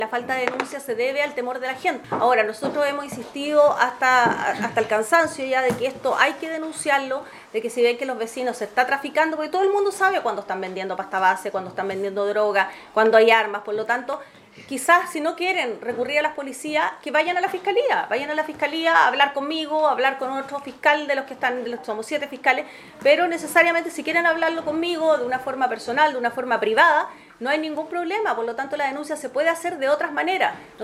La falta de denuncia se debe al temor de la gente. Ahora, nosotros hemos insistido hasta el cansancio ya de que esto hay que denunciarlo, de que si ven que los vecinos se está traficando, porque todo el mundo sabe cuando están vendiendo pasta base, cuando están vendiendo droga, cuando hay armas, por lo tanto, quizás si no quieren recurrir a las policías, que vayan a la fiscalía a hablar conmigo, a hablar con otro fiscal de los que están, somos 7 fiscales, pero necesariamente si quieren hablarlo conmigo de una forma personal, de una forma privada, no hay ningún problema, por lo tanto la denuncia se puede hacer de otras maneras.